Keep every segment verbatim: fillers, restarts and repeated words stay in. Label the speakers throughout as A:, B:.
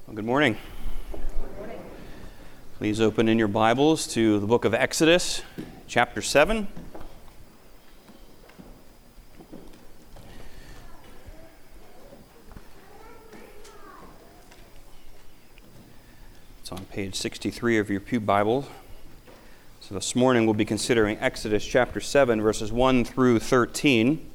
A: Well, good morning.
B: Good morning.
A: Please open in your Bibles to the book of Exodus, chapter seven. It's on page sixty-three of your Pew Bible. So this morning we'll be considering Exodus chapter seven, verses one through thirteen.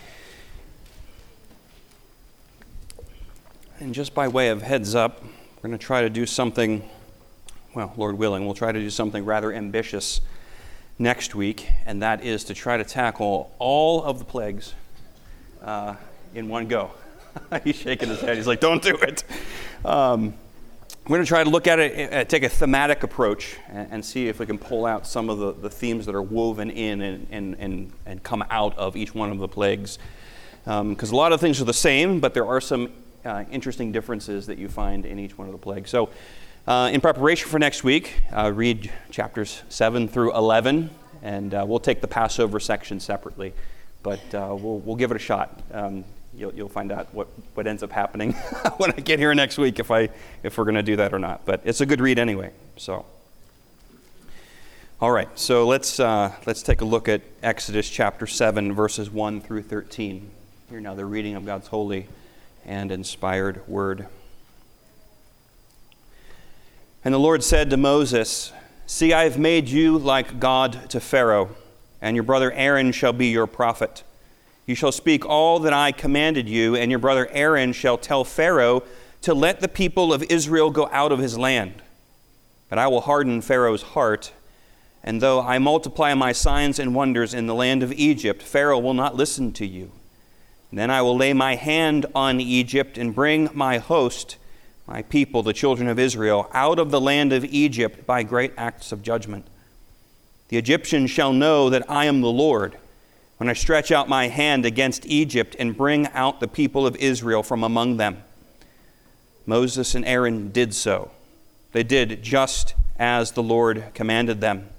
A: And just by way of heads up, we're going to try to do something, well, Lord willing, we'll try to do something rather ambitious next week, and that is to try to tackle all of the plagues uh, in one go. He's shaking his head. He's like, don't do it. Um, we're going to try to look at it, uh, take a thematic approach, and, and see if we can pull out some of the, the themes that are woven in and, and, and, and come out of each one of the plagues. Because um, a lot of things are the same, but there are some Uh, interesting differences that you find in each one of the plagues. So uh, in preparation for next week, uh, read chapters seven through eleven, and uh, we'll take the Passover section separately, but uh, we'll, we'll give it a shot. Um, you'll, you'll find out what, what ends up happening when I get here next week, if, I, if we're going to do that or not. But it's a good read anyway. So, all right, so let's, uh, let's take a look at Exodus chapter seven, verses one through thirteen. Hear now the reading of God's holy and inspired word. And the Lord said to Moses, "See, I have made you like God to Pharaoh, and your brother Aaron shall be your prophet. You shall speak all that I commanded you, and your brother Aaron shall tell Pharaoh to let the people of Israel go out of his land. But I will harden Pharaoh's heart, and though I multiply my signs and wonders in the land of Egypt, Pharaoh will not listen to you. Then I will lay my hand on Egypt and bring my host, my people, the children of Israel, out of the land of Egypt by great acts of judgment. The Egyptians shall know that I am the Lord when I stretch out my hand against Egypt and bring out the people of Israel from among them." Moses and Aaron did so. They did just as the Lord commanded them.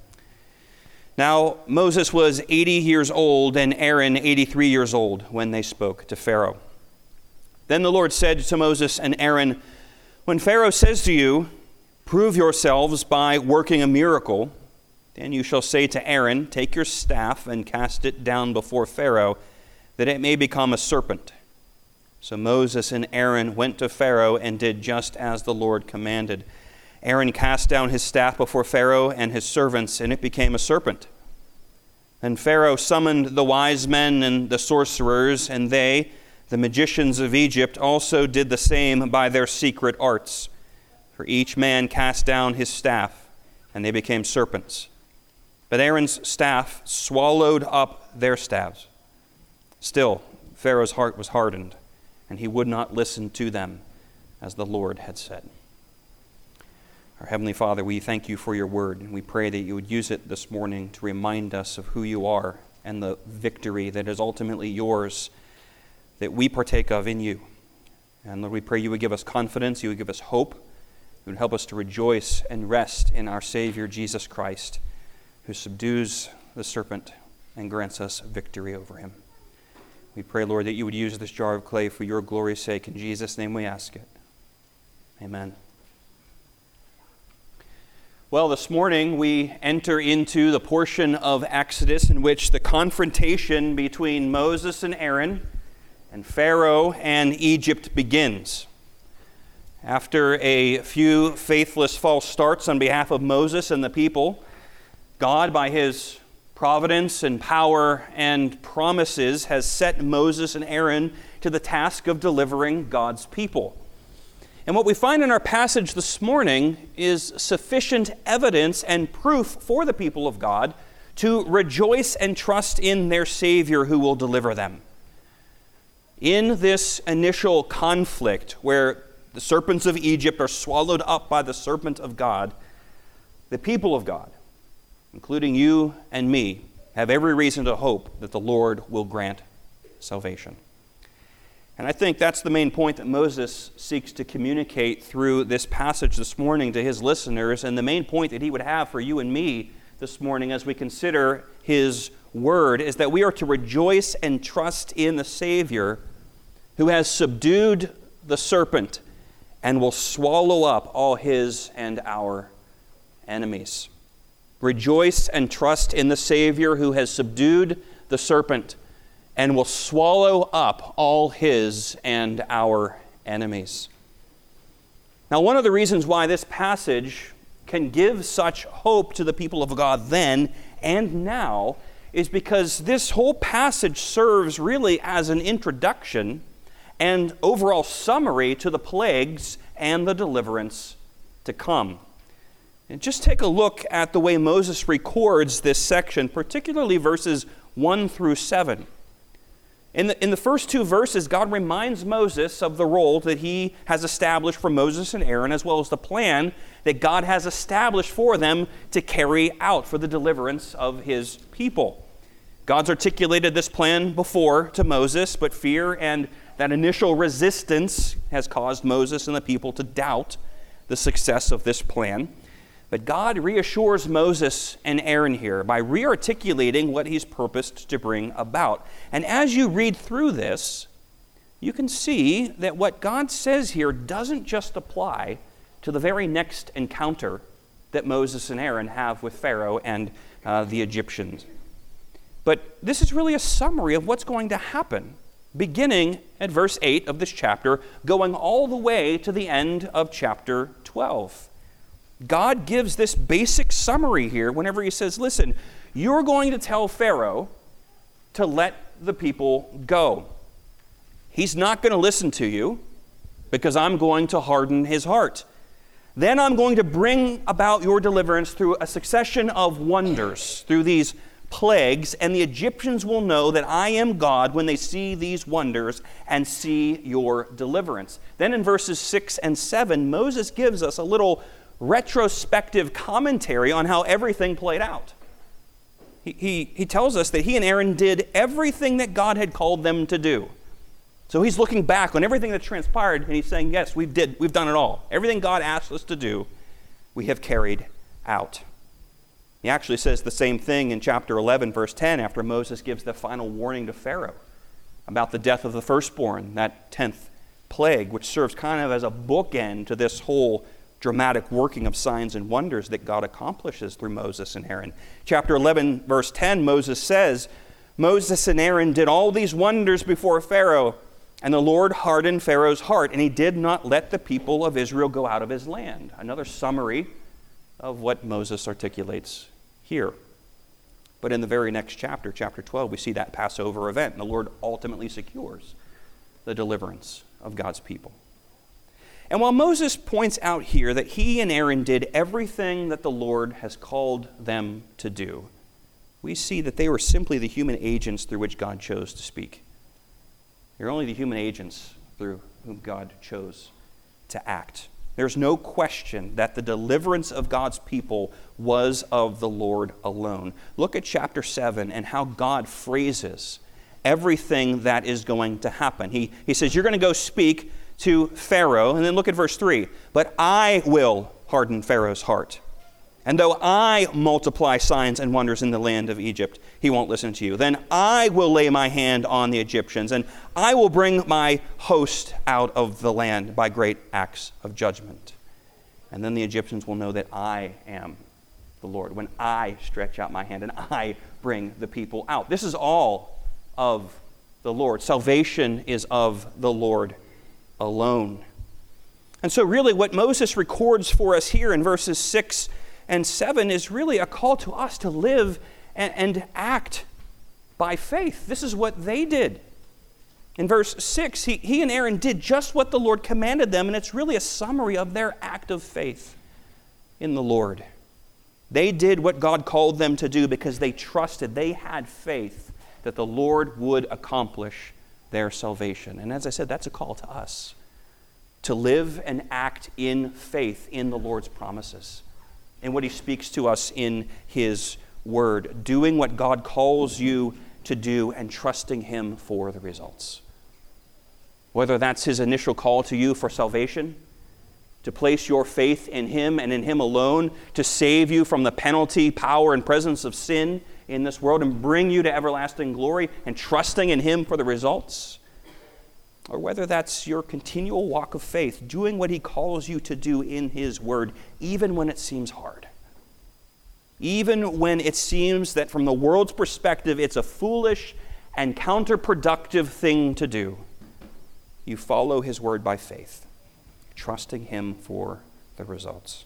A: Now Moses was eighty years old and Aaron eighty-three years old when they spoke to Pharaoh. Then the Lord said to Moses and Aaron, "When Pharaoh says to you, 'Prove yourselves by working a miracle,' then you shall say to Aaron, 'Take your staff and cast it down before Pharaoh, that it may become a serpent.'" So Moses and Aaron went to Pharaoh and did just as the Lord commanded. Aaron cast down his staff before Pharaoh and his servants, and it became a serpent. Then Pharaoh summoned the wise men and the sorcerers, and they, the magicians of Egypt, also did the same by their secret arts. For each man cast down his staff, and they became serpents. But Aaron's staff swallowed up their staffs. Still, Pharaoh's heart was hardened, and he would not listen to them, as the Lord had said. Our Heavenly Father, we thank you for your word, and we pray that you would use it this morning to remind us of who you are and the victory that is ultimately yours, that we partake of in you. And Lord, we pray you would give us confidence, you would give us hope, you would help us to rejoice and rest in our Savior, Jesus Christ, who subdues the serpent and grants us victory over him. We pray, Lord, that you would use this jar of clay for your glory's sake. In Jesus' name we ask it. Amen. Well, this morning we enter into the portion of Exodus in which the confrontation between Moses and Aaron and Pharaoh and Egypt begins. After a few faithless false starts on behalf of Moses and the people, God, by his providence and power and promises, has set Moses and Aaron to the task of delivering God's people. And what we find in our passage this morning is sufficient evidence and proof for the people of God to rejoice and trust in their Savior who will deliver them. In this initial conflict where the serpents of Egypt are swallowed up by the serpent of God, the people of God, including you and me, have every reason to hope that the Lord will grant salvation. And I think that's the main point that Moses seeks to communicate through this passage this morning to his listeners, and the main point that he would have for you and me this morning as we consider his word is that we are to rejoice and trust in the Savior who has subdued the serpent and will swallow up all his and our enemies. Rejoice and trust in the Savior who has subdued the serpent and will swallow up all his and our enemies. Now, one of the reasons why this passage can give such hope to the people of God then and now is because this whole passage serves really as an introduction and overall summary to the plagues and the deliverance to come. And just take a look at the way Moses records this section, particularly verses one through seven. In the, in the first two verses, God reminds Moses of the role that he has established for Moses and Aaron, as well as the plan that God has established for them to carry out for the deliverance of his people. God's articulated this plan before to Moses, but fear and that initial resistance has caused Moses and the people to doubt the success of this plan. But God reassures Moses and Aaron here by re-articulating what he's purposed to bring about. And as you read through this, you can see that what God says here doesn't just apply to the very next encounter that Moses and Aaron have with Pharaoh and uh, the Egyptians. But this is really a summary of what's going to happen, beginning at verse eight of this chapter, going all the way to the end of chapter twelve. God gives this basic summary here whenever he says, listen, you're going to tell Pharaoh to let the people go. He's not going to listen to you because I'm going to harden his heart. Then I'm going to bring about your deliverance through a succession of wonders, through these plagues, and the Egyptians will know that I am God when they see these wonders and see your deliverance. Then in verses six and seven, Moses gives us a little retrospective commentary on how everything played out. He, he, he tells us that he and Aaron did everything that God had called them to do. So he's looking back on everything that transpired, and he's saying, yes, we did, we've done it all. Everything God asked us to do, we have carried out. He actually says the same thing in chapter eleven, verse ten, after Moses gives the final warning to Pharaoh about the death of the firstborn, that tenth plague, which serves kind of as a bookend to this whole dramatic working of signs and wonders that God accomplishes through Moses and Aaron. Chapter eleven, verse ten, Moses says, Moses and Aaron did all these wonders before Pharaoh, and the Lord hardened Pharaoh's heart, and he did not let the people of Israel go out of his land. Another summary of what Moses articulates here. But in the very next chapter, chapter twelve, we see that Passover event, and the Lord ultimately secures the deliverance of God's people. And while Moses points out here that he and Aaron did everything that the Lord has called them to do, we see that they were simply the human agents through which God chose to speak. They're only the human agents through whom God chose to act. There's no question that the deliverance of God's people was of the Lord alone. Look at chapter seven and how God phrases everything that is going to happen. He, he says, you're going to go speak to Pharaoh, and then look at verse three. But I will harden Pharaoh's heart. And though I multiply signs and wonders in the land of Egypt, he won't listen to you. Then I will lay my hand on the Egyptians, and I will bring my host out of the land by great acts of judgment. And then the Egyptians will know that I am the Lord, when I stretch out my hand and I bring the people out. This is all of the Lord. Salvation is of the Lord alone. And so really what Moses records for us here in verses six and seven is really a call to us to live and, and act by faith. This is what they did. In verse six, he, he and Aaron did just what the Lord commanded them, and it's really a summary of their act of faith in the Lord. They did what God called them to do because they trusted, they had faith that the Lord would accomplish their salvation. And as I said, that's a call to us to live and act in faith in the Lord's promises, in what he speaks to us in his word, doing what God calls you to do and trusting him for the results. Whether that's his initial call to you for salvation, to place your faith in him and in him alone, to save you from the penalty, power, and presence of sin in this world and bring you to everlasting glory, and trusting in him for the results. or whether that's your continual walk of faith, doing what he calls you to do in his word, even when it seems hard. Even when it seems that from the world's perspective, it's a foolish and counterproductive thing to do. You follow his word by faith, trusting him for the results.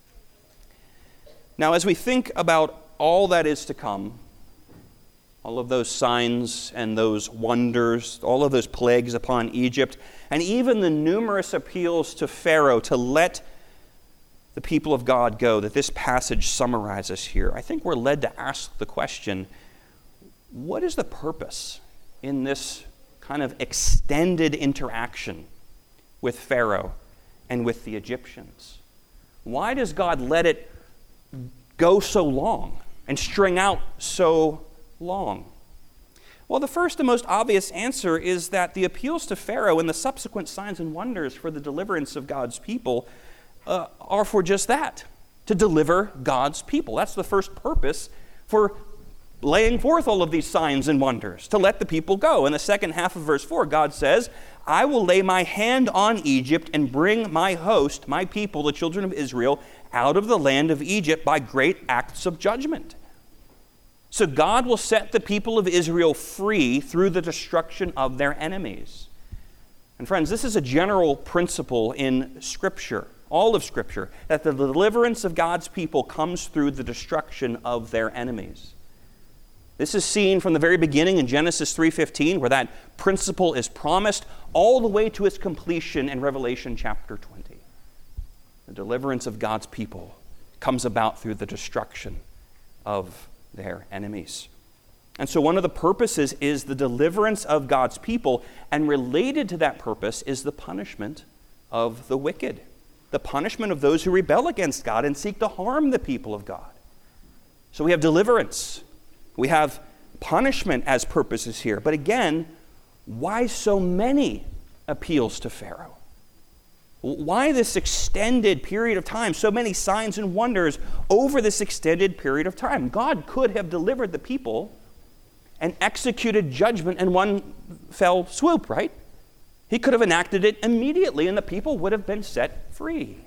A: Now, as we think about all that is to come, all of those signs and those wonders, all of those plagues upon Egypt, and even the numerous appeals to Pharaoh to let the people of God go that this passage summarizes here, I think we're led to ask the question, what is the purpose in this kind of extended interaction with Pharaoh and with the Egyptians? Why does God let it go so long and string out so long? Well, the first and most obvious answer is that the appeals to Pharaoh and the subsequent signs and wonders for the deliverance of God's people uh, are for just that, to deliver God's people. That's the first purpose for laying forth all of these signs and wonders, to let the people go. In the second half of verse four, God says, I will lay my hand on Egypt and bring my host, my people, the children of Israel, out of the land of Egypt by great acts of judgment. So God will set the people of Israel free through the destruction of their enemies. And friends, this is a general principle in Scripture, all of Scripture, that the deliverance of God's people comes through the destruction of their enemies. This is seen from the very beginning in Genesis three fifteen, where that principle is promised, all the way to its completion in Revelation chapter twenty. The deliverance of God's people comes about through the destruction of their enemies. And so one of the purposes is the deliverance of God's people, and related to that purpose is the punishment of the wicked, the punishment of those who rebel against God and seek to harm the people of God. So we have deliverance. We have punishment as purposes here. But again, why so many appeals to Pharaoh? Why this extended period of time? So many signs and wonders over this extended period of time. God could have delivered the people and executed judgment in one fell swoop, right? He could have enacted it immediately and the people would have been set free.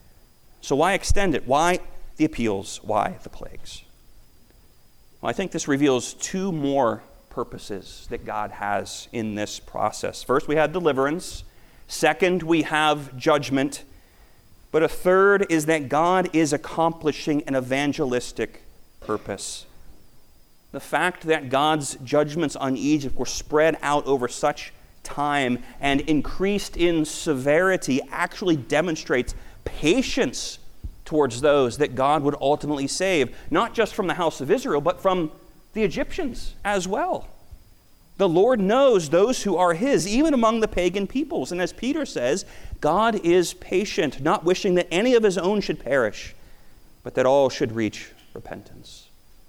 A: So why extend it? Why the appeals? Why the plagues? Well, I think this reveals two more purposes that God has in this process. First, we had deliverance. Second, we have judgment. But a third is that God is accomplishing an evangelistic purpose. The fact that God's judgments on Egypt were spread out over such time and increased in severity actually demonstrates patience towards those that God would ultimately save, not just from the house of Israel, but from the Egyptians as well. The Lord knows those who are his, even among the pagan peoples. And as Peter says, God is patient, not wishing that any of his own should perish, but that all should reach repentance.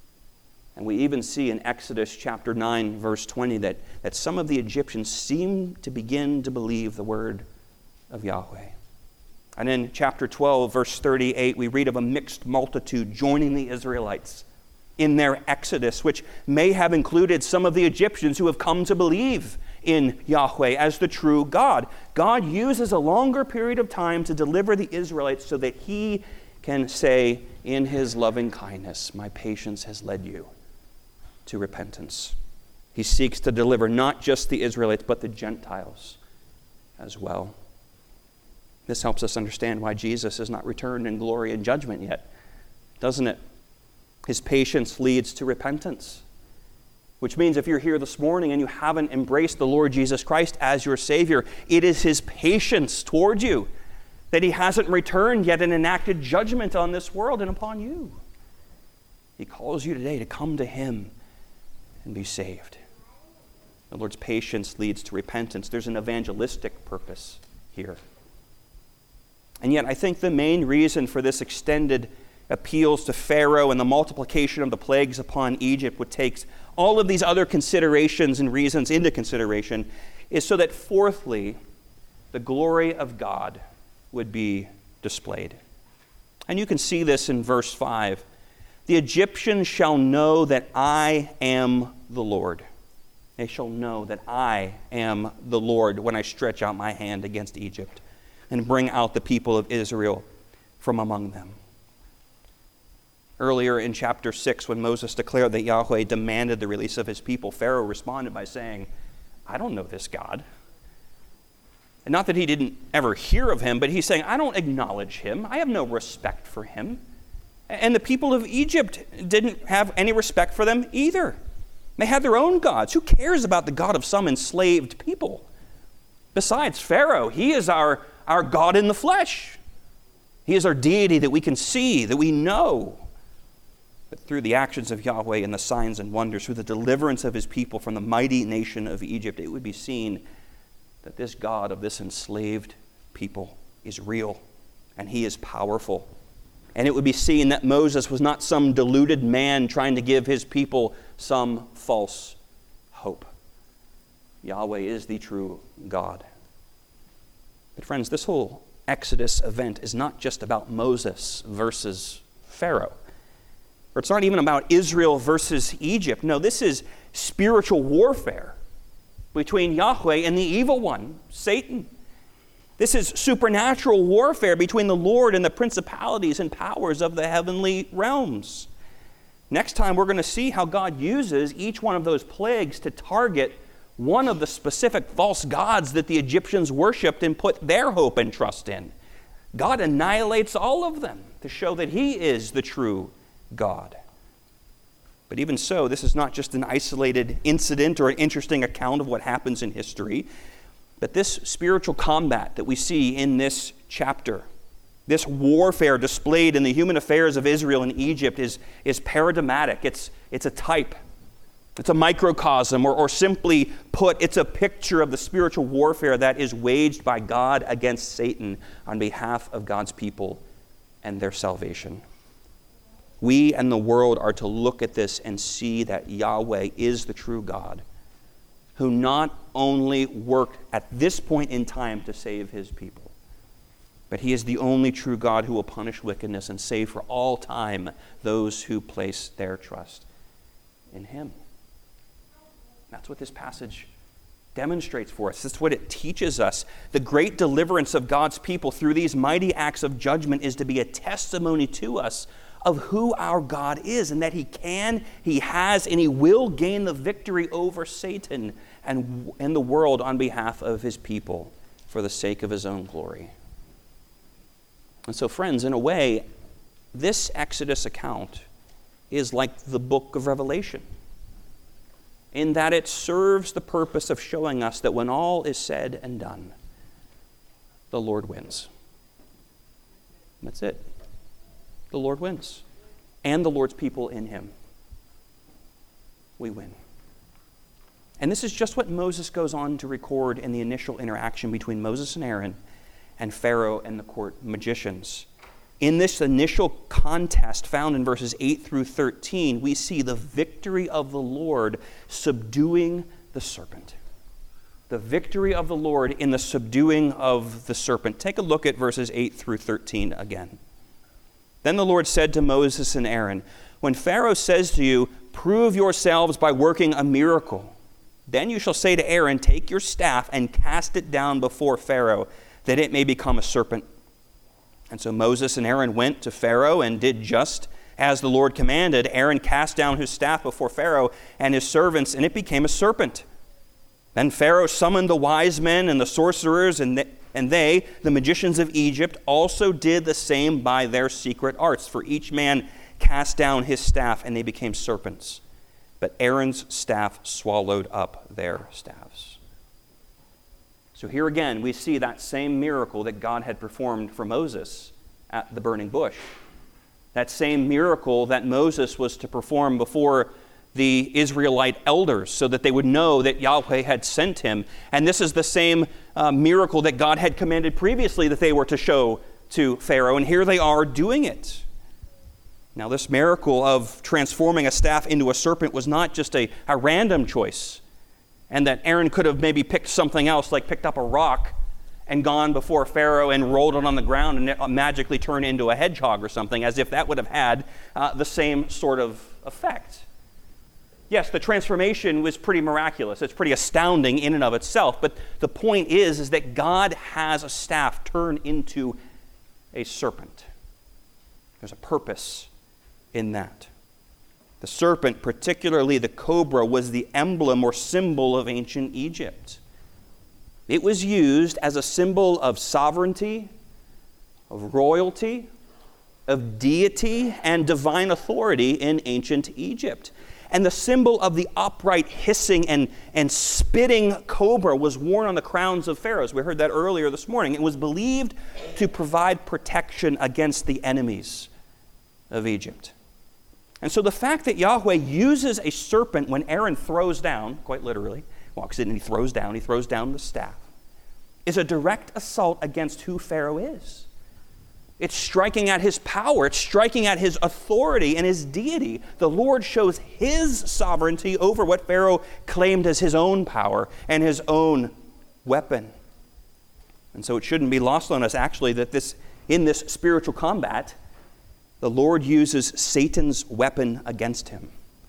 A: And we even see in Exodus chapter nine, verse twenty, that, that some of the Egyptians seem to begin to believe the word of Yahweh. And in chapter twelve, verse thirty-eight, we read of a mixed multitude joining the Israelites in their exodus, which may have included some of the Egyptians who have come to believe in Yahweh as the true God. God uses a longer period of time to deliver the Israelites so that he can say in his loving kindness, my patience has led you to repentance. He seeks to deliver not just the Israelites, but the Gentiles as well. This helps us understand why Jesus has not returned in glory and judgment yet, doesn't it? His patience leads to repentance, which means if you're here this morning and you haven't embraced the Lord Jesus Christ as your Savior, it is his patience toward you that he hasn't returned yet and enacted judgment on this world and upon you. He calls you today to come to him and be saved. The Lord's patience leads to repentance. There's an evangelistic purpose here. And yet I think the main reason for this extended appeals to Pharaoh and the multiplication of the plagues upon Egypt, which takes all of these other considerations and reasons into consideration, is so that fourthly, the glory of God would be displayed. And you can see this in verse five. The Egyptians shall know that I am the Lord. They shall know that I am the Lord when I stretch out my hand against Egypt and bring out the people of Israel from among them. Earlier in chapter six, when Moses declared that Yahweh demanded the release of his people, Pharaoh responded by saying, I don't know this God. And not that he didn't ever hear of him, but he's saying, I don't acknowledge him. I have no respect for him. And the people of Egypt didn't have any respect for them either. They had their own gods. Who cares about the God of some enslaved people? Besides, Pharaoh, he is our, our God in the flesh. He is our deity that we can see, that we know. But through the actions of Yahweh and the signs and wonders, through the deliverance of his people from the mighty nation of Egypt, it would be seen that this God of this enslaved people is real and he is powerful. And it would be seen that Moses was not some deluded man trying to give his people some false hope. Yahweh is the true God. But friends, this whole Exodus event is not just about Moses versus Pharaoh. Or it's not even about Israel versus Egypt. No, this is spiritual warfare between Yahweh and the evil one, Satan. This is supernatural warfare between the Lord and the principalities and powers of the heavenly realms. Next time, we're going to see how God uses each one of those plagues to target one of the specific false gods that the Egyptians worshipped and put their hope and trust in. God annihilates all of them to show that he is the true God. But even so, this is not just an isolated incident or an interesting account of what happens in history. But this spiritual combat that we see in this chapter, this warfare displayed in the human affairs of Israel and Egypt is, is paradigmatic. It's, it's a type. It's a microcosm, or, or simply put, it's a picture of the spiritual warfare that is waged by God against Satan on behalf of God's people and their salvation. We and the world are to look at this and see that Yahweh is the true God, who not only worked at this point in time to save his people, but he is the only true God who will punish wickedness and save for all time those who place their trust in him. That's what this passage demonstrates for us. That's what it teaches us. The great deliverance of God's people through these mighty acts of judgment is to be a testimony to us of who our God is, and that he can, he has, and he will gain the victory over Satan and, and the world on behalf of his people for the sake of his own glory. And so, friends, in a way, this Exodus account is like the book of Revelation, in that it serves the purpose of showing us that when all is said and done, the Lord wins. That's it. The Lord wins. And the Lord's people in him. We win. And this is just what Moses goes on to record in the initial interaction between Moses and Aaron and Pharaoh and the court magicians. In this initial contest found in verses eight through thirteen, we see the victory of the Lord subduing the serpent. The victory of the Lord in the subduing of the serpent. Take a look at verses eight through thirteen again. Then the Lord said to Moses and Aaron, when Pharaoh says to you, prove yourselves by working a miracle, then you shall say to Aaron, take your staff and cast it down before Pharaoh, that it may become a serpent. And so Moses and Aaron went to Pharaoh and did just as the Lord commanded. Aaron cast down his staff before Pharaoh and his servants, and it became a serpent. Then Pharaoh summoned the wise men and the sorcerers, and they, and they, the magicians of Egypt, also did the same by their secret arts. For each man cast down his staff, and they became serpents. But Aaron's staff swallowed up their staffs. So here again, we see that same miracle that God had performed for Moses at the burning bush. That same miracle that Moses was to perform before the Israelite elders so that they would know that Yahweh had sent him. And this is the same uh, miracle that God had commanded previously that they were to show to Pharaoh. And here they are doing it. Now, this miracle of transforming a staff into a serpent was not just a, a random choice, and that Aaron could have maybe picked something else, like picked up a rock and gone before Pharaoh and rolled it on the ground and it magically turned into a hedgehog or something, as if that would have had uh, the same sort of effect. yes, the transformation was pretty miraculous. It's pretty astounding in and of itself. But the point is, is that God has a staff turn into a serpent. There's a purpose in that. The serpent, particularly the cobra, was the emblem or symbol of ancient Egypt. It was used as a symbol of sovereignty, of royalty, of deity, and divine authority in ancient Egypt. And the symbol of the upright, hissing, and, and spitting cobra was worn on the crowns of pharaohs. We heard that earlier this morning. It was believed to provide protection against the enemies of Egypt. And so the fact that Yahweh uses a serpent when Aaron throws down, quite literally, walks in and he throws down, he throws down the staff, is a direct assault against who Pharaoh is. It's striking at his power. It's striking at his authority and his deity. The Lord shows his sovereignty over what Pharaoh claimed as his own power and his own weapon. And so it shouldn't be lost on us, actually, that this in this spiritual combat, the Lord uses Satan's weapon against him.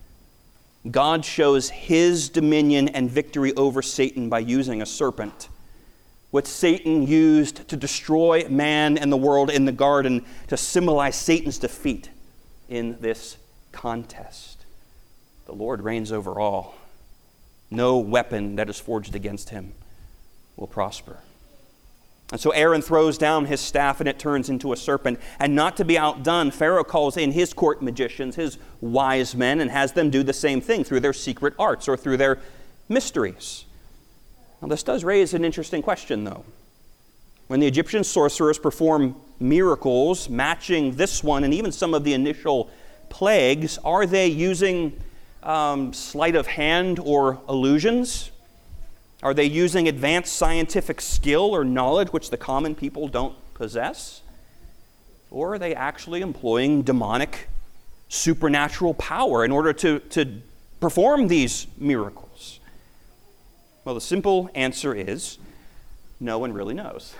A: God shows his dominion and victory over Satan by using a serpent. What Satan used to destroy man and the world in the garden to symbolize Satan's defeat in this contest. The Lord reigns over all. No weapon that is forged against him will prosper. And so Aaron throws down his staff and it turns into a serpent. And not to be outdone, Pharaoh calls in his court magicians, his wise men, and has them do the same thing through their secret arts or through their mysteries. Now, this does raise an interesting question, though. When the Egyptian sorcerers perform miracles matching this one and even some of the initial plagues, are they using um, sleight of hand or illusions? Are they using advanced scientific skill or knowledge which the common people don't possess? Or are they actually employing demonic, supernatural power in order to, to perform these miracles? Well, the simple answer is no one really knows.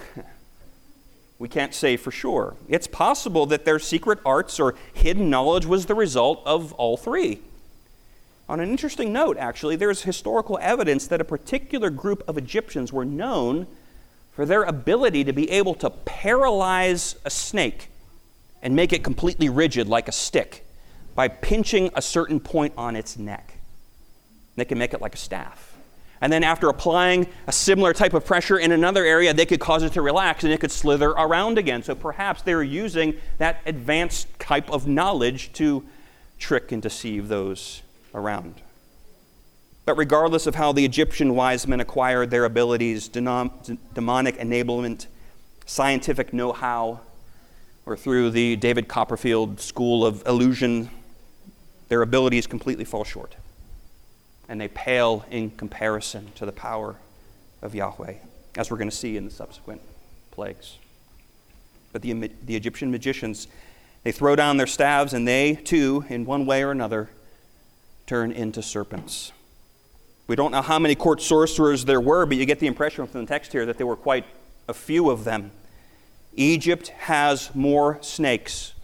A: We can't say for sure. It's possible that their secret arts or hidden knowledge was the result of all three. On an interesting note, actually, there's historical evidence that a particular group of Egyptians were known for their ability to be able to paralyze a snake and make it completely rigid like a stick by pinching a certain point on its neck. They can make it like a staff. And then after applying a similar type of pressure in another area, they could cause it to relax and it could slither around again. So perhaps they were using that advanced type of knowledge to trick and deceive those around. But regardless of how the Egyptian wise men acquired their abilities, denom- demonic enablement, scientific know-how, or through the David Copperfield School of Illusion, their abilities completely fall short. And they pale in comparison to the power of Yahweh, as we're going to see in the subsequent plagues. But the, the Egyptian magicians, they throw down their staves, and they, too, in one way or another, turn into serpents. We don't know how many court sorcerers there were, but you get the impression from the text here that there were quite a few of them. Egypt has more snakes.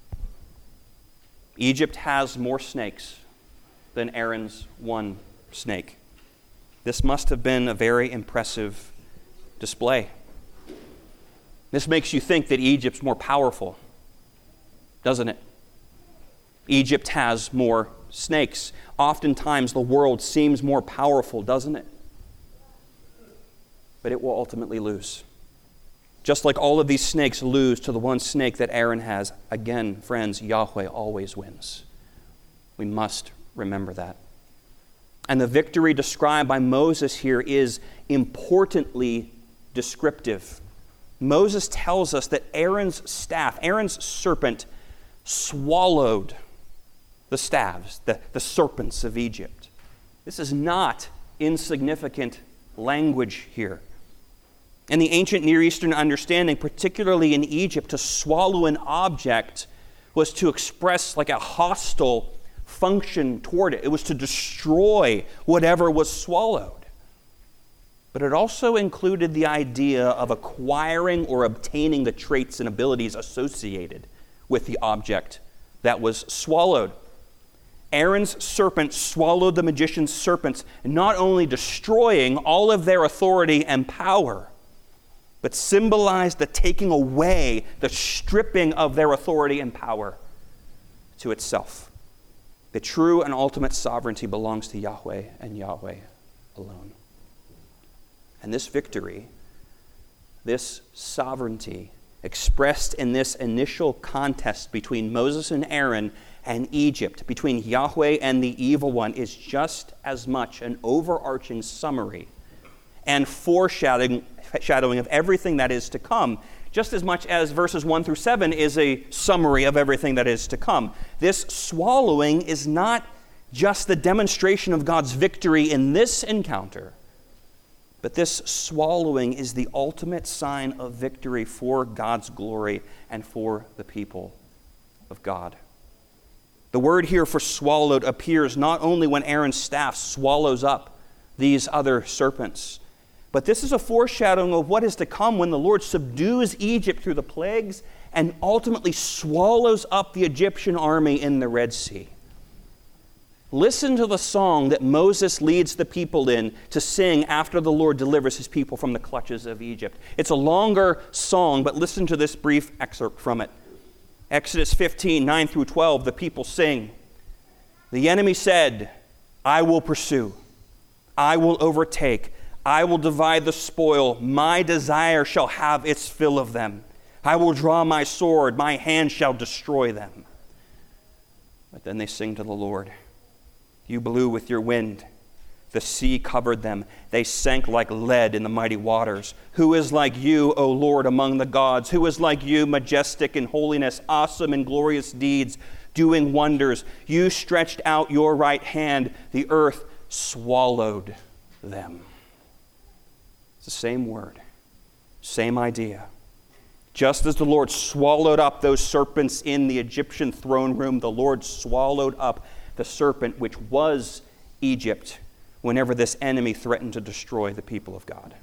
A: Egypt has more snakes than Aaron's one snake. This must have been a very impressive display. This makes you think that Egypt's more powerful, doesn't it? Egypt has more snakes. Oftentimes the world seems more powerful, doesn't it? But it will ultimately lose. Just like all of these snakes lose to the one snake that Aaron has, again, friends, Yahweh always wins. We must remember that. And the victory described by Moses here is importantly descriptive. Moses tells us that Aaron's staff, Aaron's serpent, swallowed the staves, the, the serpents of Egypt. This is not insignificant language here. In the ancient Near Eastern understanding, particularly in Egypt, to swallow an object was to express like a hostile function toward it. It was to destroy whatever was swallowed. But it also included the idea of acquiring or obtaining the traits and abilities associated with the object that was swallowed. Aaron's serpent swallowed the magician's serpents, not only destroying all of their authority and power, but symbolized the taking away, the stripping of their authority and power to itself. The true and ultimate sovereignty belongs to Yahweh and Yahweh alone. And this victory, this sovereignty, expressed in this initial contest between Moses and Aaron and Egypt, between Yahweh and the evil one, is just as much an overarching summary and foreshadowing shadowing of everything that is to come, just as much as verses one through seven is a summary of everything that is to come. This swallowing is not just the demonstration of God's victory in this encounter, but this swallowing is the ultimate sign of victory for God's glory and for the people of God. The word here for swallowed appears not only when Aaron's staff swallows up these other serpents, but this is a foreshadowing of what is to come when the Lord subdues Egypt through the plagues and ultimately swallows up the Egyptian army in the Red Sea. Listen to the song that Moses leads the people in to sing after the Lord delivers his people from the clutches of Egypt. It's a longer song, but listen to this brief excerpt from it. Exodus fifteen, nine through twelve, the people sing, "The enemy said, I will pursue, I will overtake, I will divide the spoil, my desire shall have its fill of them. I will draw my sword, my hand shall destroy them." But then they sing to the Lord, "You blew with your wind. The sea covered them. They sank like lead in the mighty waters. Who is like you, O Lord, among the gods? Who is like you, majestic in holiness, awesome in glorious deeds, doing wonders? You stretched out your right hand. The earth swallowed them." It's the same word, same idea. Just as the Lord swallowed up those serpents in the Egyptian throne room, the Lord swallowed up the serpent which was Egypt whenever this enemy threatened to destroy the people of God.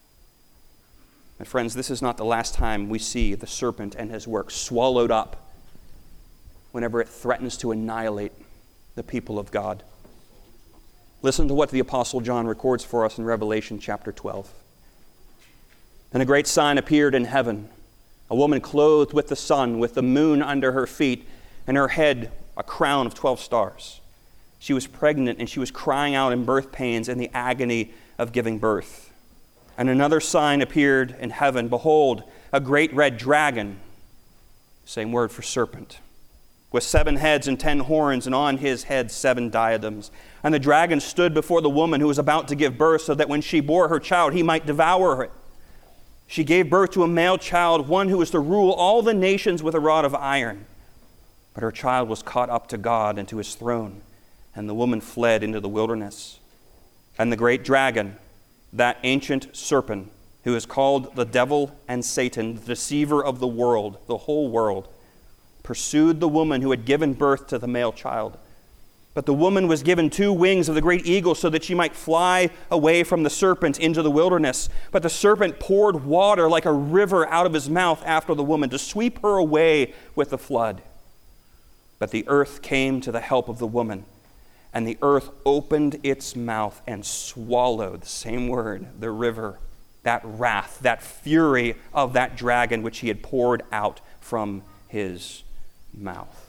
A: And friends, this is not the last time we see the serpent and his work swallowed up whenever it threatens to annihilate the people of God. Listen to what the Apostle John records for us in Revelation chapter twelve. "And a great sign appeared in heaven, a woman clothed with the sun, with the moon under her feet, and her head a crown of twelve stars. She was pregnant, and she was crying out in birth pains and the agony of giving birth. And another sign appeared in heaven. Behold, a great red dragon," same word for serpent, "with seven heads and ten horns, and on his head seven diadems. And the dragon stood before the woman who was about to give birth, so that when she bore her child, he might devour it. She gave birth to a male child, one who was to rule all the nations with a rod of iron. But her child was caught up to God and to his throne, and the woman fled into the wilderness. And the great dragon, that ancient serpent, who is called the devil and Satan, the deceiver of the world, the whole world, pursued the woman who had given birth to the male child. But the woman was given two wings of the great eagle so that she might fly away from the serpent into the wilderness. But the serpent poured water like a river out of his mouth after the woman to sweep her away with the flood. But the earth came to the help of the woman, and the earth opened its mouth and swallowed," the same word, the river, "that wrath, that fury of that dragon which he had poured out from his mouth."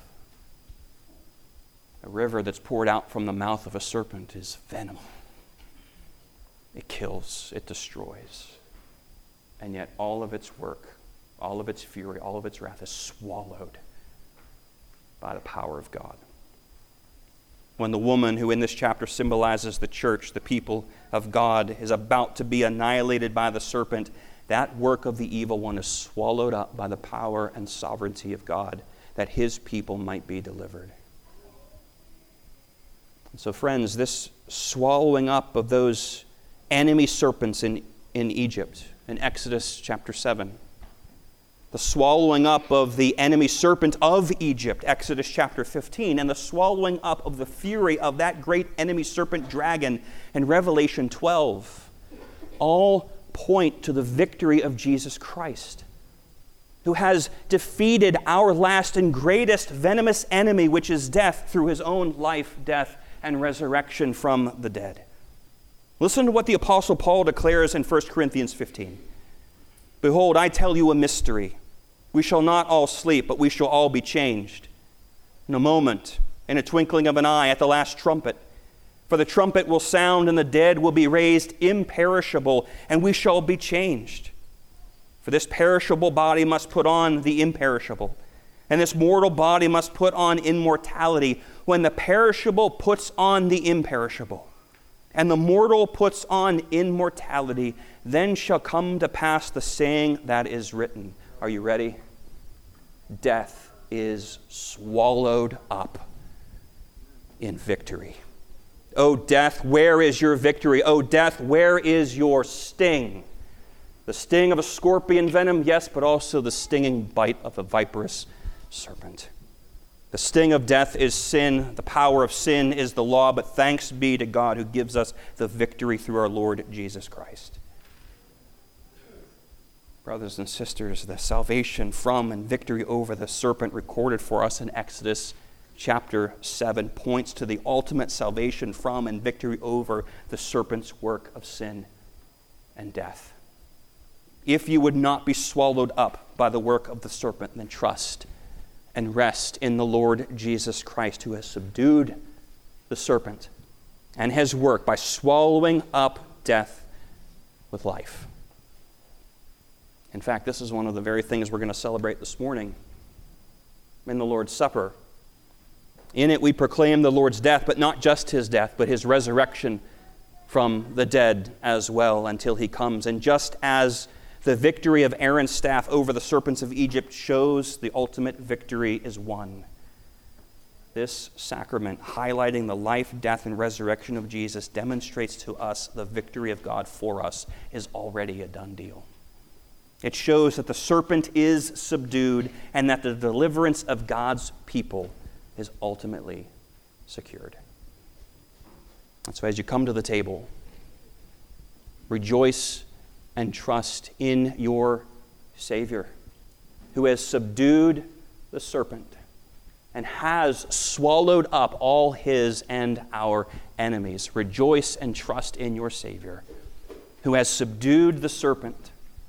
A: A river that's poured out from the mouth of a serpent is venom. It kills, it destroys. And yet all of its work, all of its fury, all of its wrath is swallowed by the power of God. When the woman, who in this chapter symbolizes the church, the people of God, is about to be annihilated by the serpent, that work of the evil one is swallowed up by the power and sovereignty of God, that his people might be delivered. And so, friends, this swallowing up of those enemy serpents in, in Egypt, in Exodus chapter seven, the swallowing up of the enemy serpent of Egypt, Exodus chapter fifteen, and the swallowing up of the fury of that great enemy serpent dragon in Revelation twelve, all point to the victory of Jesus Christ. who has defeated our last and greatest venomous enemy, which is death, through his own life, death, and resurrection from the dead. Listen to what the Apostle Paul declares in First Corinthians fifteen. Behold, I tell you a mystery. We shall not all sleep, but we shall all be changed. In a moment, in a twinkling of an eye, at the last trumpet. For the trumpet will sound, and the dead will be raised imperishable, and we shall be changed. For this perishable body must put on the imperishable, and this mortal body must put on immortality. When the perishable puts on the imperishable, and the mortal puts on immortality, then shall come to pass the saying that is written. Are you ready? Death is swallowed up in victory. O death, where is your victory? O death, where is your sting? The sting of a scorpion venom, yes, but also the stinging bite of a viperous serpent. The sting of death is sin. The power of sin is the law, but thanks be to God who gives us the victory through our Lord Jesus Christ. Brothers and sisters, the salvation from and victory over the serpent recorded for us in Exodus chapter seven points to the ultimate salvation from and victory over the serpent's work of sin and death. If you would not be swallowed up by the work of the serpent, then trust and rest in the Lord Jesus Christ, who has subdued the serpent and his work by swallowing up death with life. In fact, this is one of the very things we're going to celebrate this morning in the Lord's Supper. In it we proclaim the Lord's death, but not just his death, but his resurrection from the dead as well until he comes. And just as the victory of Aaron's staff over the serpents of Egypt shows the ultimate victory is won, this sacrament, highlighting the life, death, and resurrection of Jesus, demonstrates to us the victory of God for us is already a done deal. It shows that the serpent is subdued and that the deliverance of God's people is ultimately secured. And so as you come to the table, rejoice and trust in your Savior, who has subdued the serpent and has swallowed up all his and our enemies. Rejoice and trust in your Savior, who has subdued the serpent.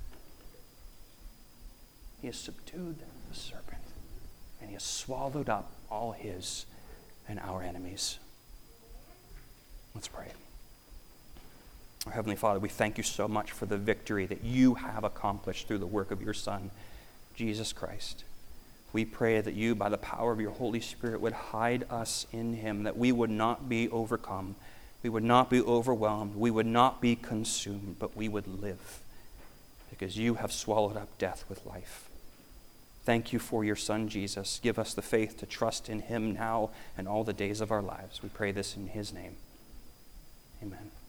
A: He has subdued the serpent, and he has swallowed up all his and our enemies. Let's pray. Our Heavenly Father, we thank you so much for the victory that you have accomplished through the work of your Son, Jesus Christ. We pray that you, by the power of your Holy Spirit, would hide us in him, that we would not be overcome, we would not be overwhelmed, we would not be consumed, but we would live, because you have swallowed up death with life. Thank you for your Son, Jesus. Give us the faith to trust in him now and all the days of our lives. We pray this in his name. Amen.